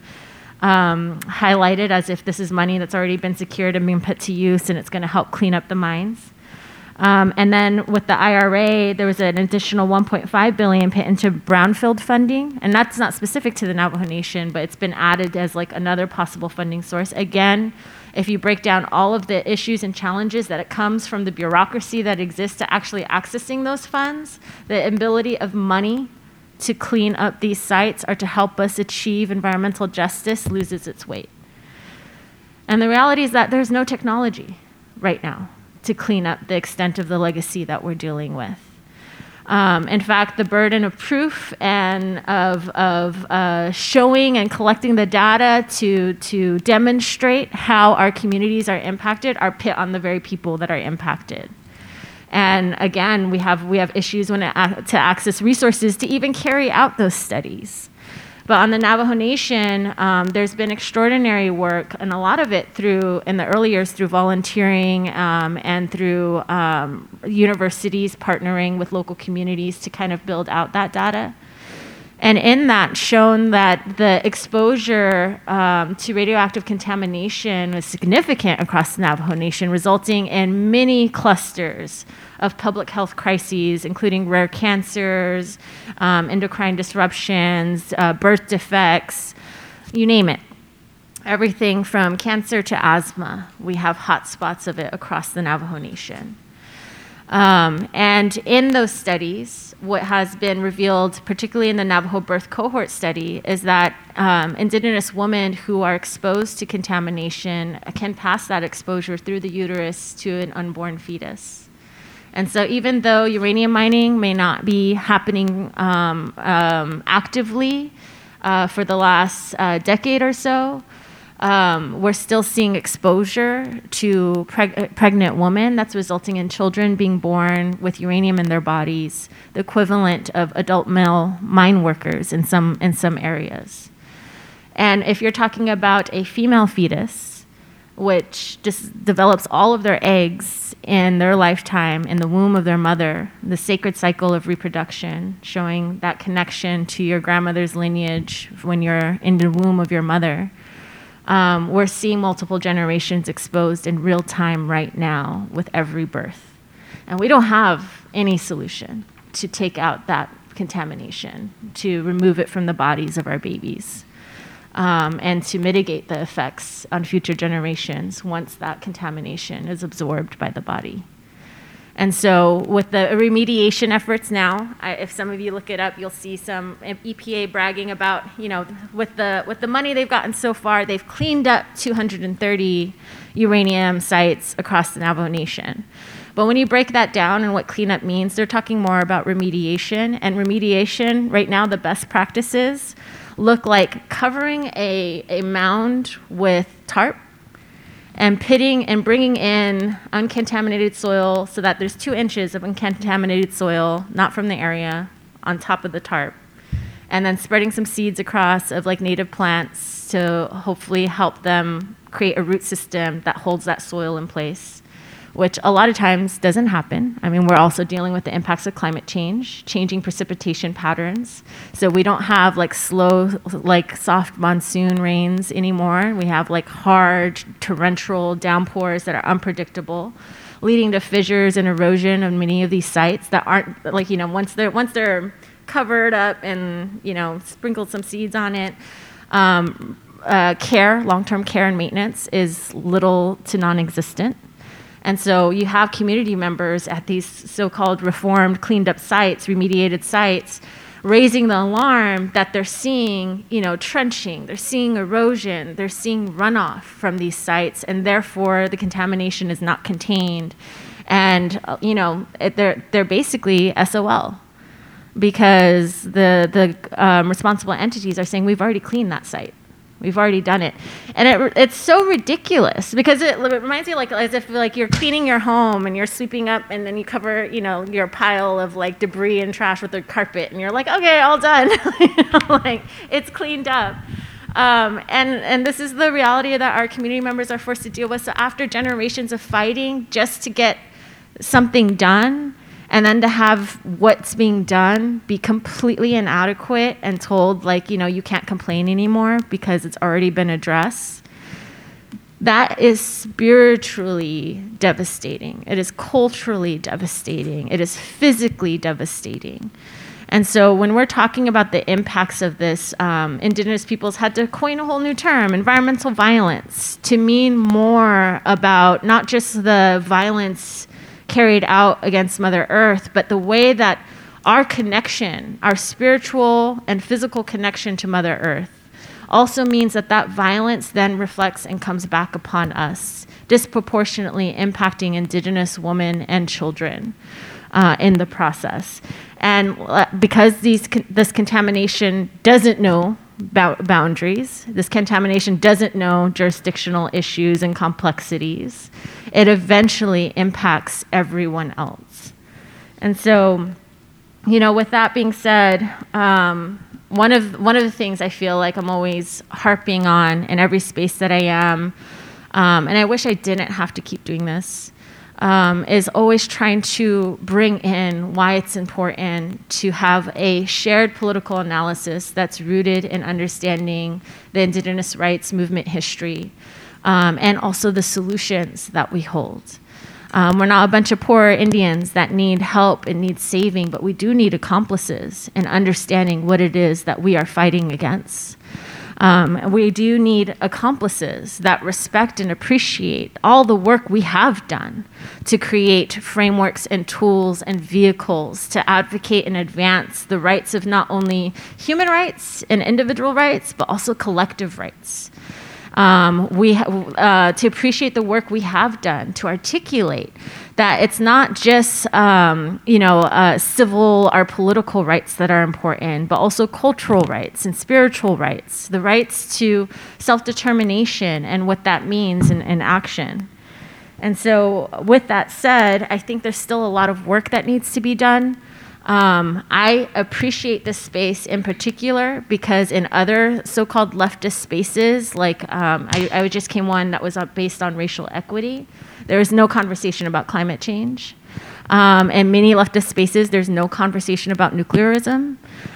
um, highlighted as if this is money that's already been secured and being put to use, and it's going to help clean up the mines. Um, and then with the I R A, there was an additional one point five billion dollars put into brownfield funding, and that's not specific to the Navajo Nation, but it's been added as like another possible funding source. Again, if you break down all of the issues and challenges that it comes from the bureaucracy that exists to actually accessing those funds, the ability of money to clean up these sites or to help us achieve environmental justice loses its weight. And the reality is that there's no technology right now to clean up the extent of the legacy that we're dealing with. Um, in fact, the burden of proof and of, of uh, showing and collecting the data to, to demonstrate how our communities are impacted are put on the very people that are impacted. And again, we have, we have issues when it, to access resources to even carry out those studies. But on the Navajo Nation, um, there's been extraordinary work, and a lot of it through, in the early years, through volunteering um, and through um, universities partnering with local communities to kind of build out that data. And in that, shown that the exposure um, to radioactive contamination was significant across the Navajo Nation, resulting in many clusters of public health crises, including rare cancers, um, endocrine disruptions, uh, birth defects, you name it. Everything from cancer to asthma, we have hot spots of it across the Navajo Nation. Um, and in those studies, what has been revealed, particularly in the Navajo birth cohort study, is that um, indigenous women who are exposed to contamination can pass that exposure through the uterus to an unborn fetus. And so even though uranium mining may not be happening um, um, actively uh, for the last uh, decade or so, Um, we're still seeing exposure to preg- pregnant women that's resulting in children being born with uranium in their bodies, the equivalent of adult male mine workers in some, in some areas. And if you're talking about a female fetus, which just develops all of their eggs in their lifetime in the womb of their mother, the sacred cycle of reproduction, showing that connection to your grandmother's lineage when you're in the womb of your mother, Um, we're seeing multiple generations exposed in real time right now with every birth. And we don't have any solution to take out that contamination, to remove it from the bodies of our babies, um, and to mitigate the effects on future generations once that contamination is absorbed by the body. And so with the remediation efforts now, I, if some of you look it up, you'll see some E P A bragging about, you know, with the with the money they've gotten so far, they've cleaned up two hundred thirty uranium sites across the Navajo Nation. But when you break that down and what cleanup means, they're talking more about remediation. And remediation, right now, the best practices look like covering a, a mound with tarp, and pitting and bringing in uncontaminated soil so that there's two inches of uncontaminated soil, not from the area, on top of the tarp. And then spreading some seeds across of like native plants to hopefully help them create a root system that holds that soil in place, which a lot of times doesn't happen. I mean, we're also dealing with the impacts of climate change, changing precipitation patterns. So we don't have like slow, like soft monsoon rains anymore. We have like hard torrential downpours that are unpredictable, leading to fissures and erosion of many of these sites that aren't like, you know, once they're, once they're covered up and, you know, sprinkled some seeds on it, um, uh, care, long-term care and maintenance is little to non-existent. And so you have community members at these so-called reformed, cleaned up sites, remediated sites, raising the alarm that they're seeing, you know, trenching, they're seeing erosion, they're seeing runoff from these sites, and therefore the contamination is not contained. And, uh, you know, it, they're, they're basically S O L because the, the um, responsible entities are saying, we've already cleaned that site. We've already done it. And it, it's so ridiculous because it, it reminds me like as if like you're cleaning your home and you're sweeping up and then you cover, you know, your pile of like debris and trash with a carpet and you're like, okay, all done. You know, like it's cleaned up. Um, and, and this is the reality that our community members are forced to deal with. So after generations of fighting just to get something done, and then to have what's being done be completely inadequate and told, like, you know, you can't complain anymore because it's already been addressed, that is spiritually devastating. It is culturally devastating. It is physically devastating. And so when we're talking about the impacts of this, um, Indigenous peoples had to coin a whole new term, environmental violence, to mean more about not just the violence carried out against Mother Earth, but the way that our connection, our spiritual and physical connection to Mother Earth also means that that violence then reflects and comes back upon us, disproportionately impacting Indigenous women and children. uh, in the process. And uh, because these con- this contamination doesn't know bo- boundaries, this contamination doesn't know jurisdictional issues and complexities, it eventually impacts everyone else. And so, you know, with that being said, um, one of one of the things I feel like I'm always harping on in every space that I am, um, and I wish I didn't have to keep doing this, um, is always trying to bring in why it's important to have a shared political analysis that's rooted in understanding the Indigenous rights movement history, um, and also the solutions that we hold. Um, we're not a bunch of poor Indians that need help and need saving, but we do need accomplices in understanding what it is that we are fighting against. Um, we do need accomplices that respect and appreciate all the work we have done to create frameworks and tools and vehicles to advocate and advance the rights of not only human rights and individual rights, but also collective rights. Um, we uh, to appreciate the work we have done to articulate that it's not just um, you know uh, civil or political rights that are important, but also cultural rights and spiritual rights, the rights to self-determination and what that means in, in action. And so, with that said, I think there's still a lot of work that needs to be done. Um, I appreciate this space in particular because in other so-called leftist spaces, like um, I, I just came one that was based on racial equity, there is no conversation about climate change. Um, in many leftist spaces, there's no conversation about nuclearism.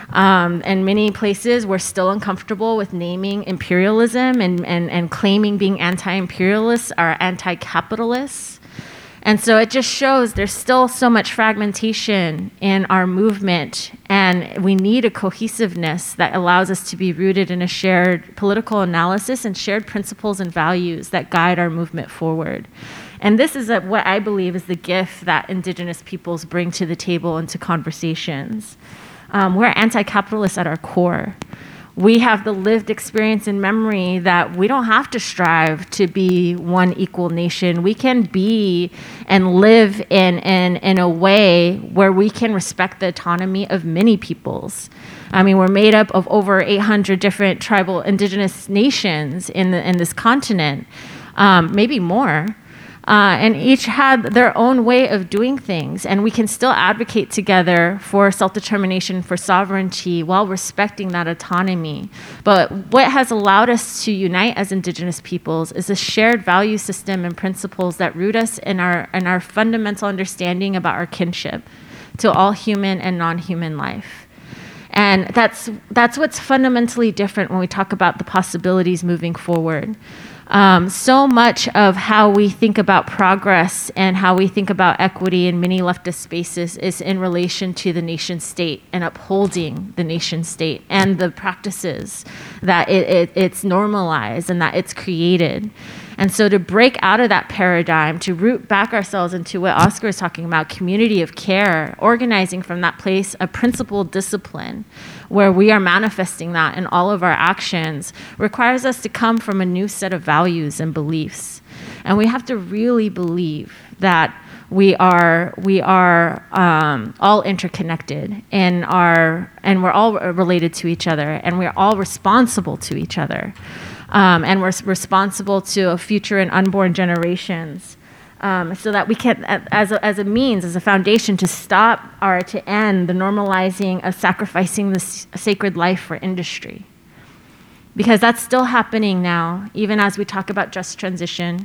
Um, in many places, we're still uncomfortable with naming imperialism and, and, and claiming being anti-imperialists or anti-capitalists. And so it just shows there's still so much fragmentation in our movement, and we need a cohesiveness that allows us to be rooted in a shared political analysis and shared principles and values that guide our movement forward. And this is a, what I believe is the gift that Indigenous peoples bring to the table and to conversations. Um, we're anti-capitalists at our core. We have the lived experience and memory that we don't have to strive to be one equal nation. We can be and live in, in, in a way where we can respect the autonomy of many peoples. I mean, we're made up of over eight hundred different tribal indigenous nations in, the, in this continent, um, maybe more. Uh, and each had their own way of doing things, and we can still advocate together for self-determination, for sovereignty, while respecting that autonomy. But what has allowed us to unite as Indigenous peoples is a shared value system and principles that root us in our in our fundamental understanding about our kinship to all human and non-human life. And that's that's what's fundamentally different when we talk about the possibilities moving forward. Um, so much of how we think about progress and how we think about equity in many leftist spaces is in relation to the nation state and upholding the nation state and the practices that it, it, it's normalized and that it's created. And so to break out of that paradigm, to root back ourselves into what Oscar is talking about, community of care, organizing from that place of principled discipline, where we are manifesting that in all of our actions, requires us to come from a new set of values and beliefs. And we have to really believe that we are we are um, all interconnected and are and we're all related to each other, and we're all responsible to each other. Um, and we're responsible to future and unborn generations, um, so that we can, as a, as a means, as a foundation, to stop or to end the normalizing of sacrificing this sacred life for industry. Because that's still happening now, even as we talk about just transition.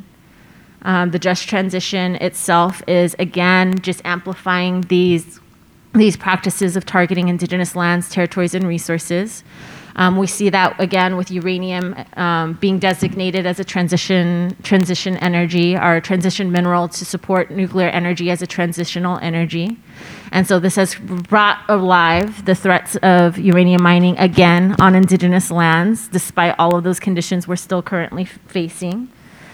Um, the just transition itself is, again, just amplifying these, these practices of targeting Indigenous lands, territories, and resources. Um, we see that again with uranium um, being designated as a transition transition energy, or a transition mineral to support nuclear energy as a transitional energy. And so this has brought alive the threats of uranium mining again on Indigenous lands, despite all of those conditions we're still currently f- facing.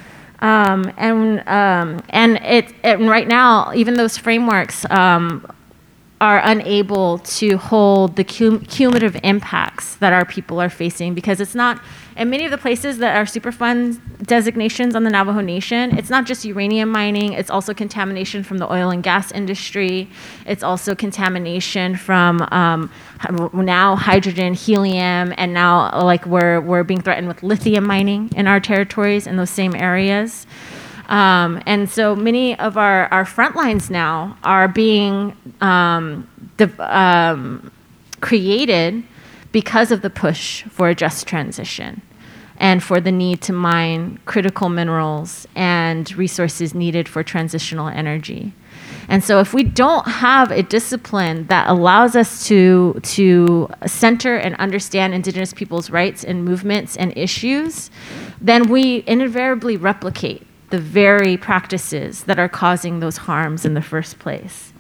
Um, and um, and it, it right now, even those frameworks um, are unable to hold the cum- cumulative impacts that our people are facing, because it's not, in many of the places that are Superfund designations on the Navajo Nation, it's not just uranium mining, it's also contamination from the oil and gas industry. It's also contamination from um, now hydrogen, helium, and now like we're, we're being threatened with lithium mining in our territories in those same areas. Um, and so many of our, our front lines now are being um, de- um, created because of the push for a just transition and for the need to mine critical minerals and resources needed for transitional energy. And so if we don't have a discipline that allows us to, to center and understand Indigenous people's rights and movements and issues, then we invariably replicate the very practices that are causing those harms in the first place.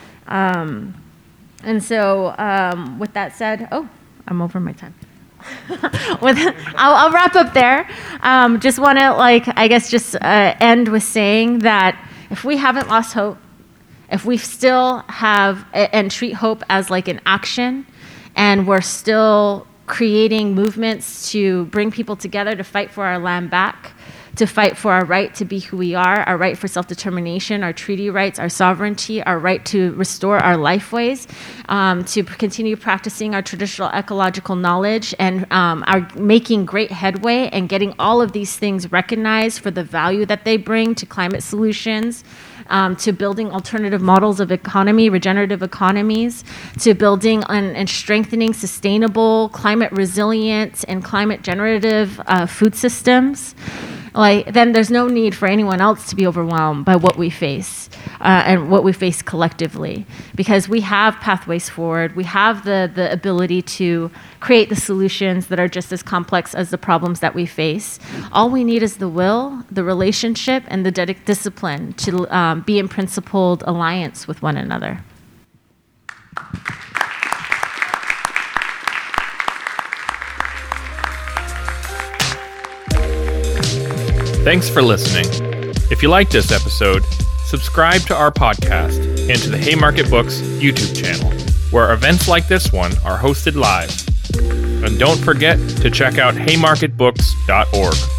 Um, and so um, with that said, oh, I'm over my time. with, I'll, I'll wrap up there. Um, just want to, like, I guess just uh, end with saying that if we haven't lost hope, if we still have, and treat hope as like an action, and we're still creating movements to bring people together to fight for our land back, to fight for our right to be who we are, our right for self-determination, our treaty rights, our sovereignty, our right to restore our lifeways, um, to continue practicing our traditional ecological knowledge, and um, are making great headway and getting all of these things recognized for the value that they bring to climate solutions, um, to building alternative models of economy, regenerative economies, to building and, and strengthening sustainable, climate resilient, and climate generative uh, food systems. Like, then there's no need for anyone else to be overwhelmed by what we face uh, and what we face collectively, because we have pathways forward. We have the, the ability to create the solutions that are just as complex as the problems that we face. All we need is the will, the relationship, and the dedic- discipline to um, be in principled alliance with one another. Thanks for listening. If you liked this episode, subscribe to our podcast and to the Haymarket Books YouTube channel, where events like this one are hosted live. And don't forget to check out haymarket books dot org.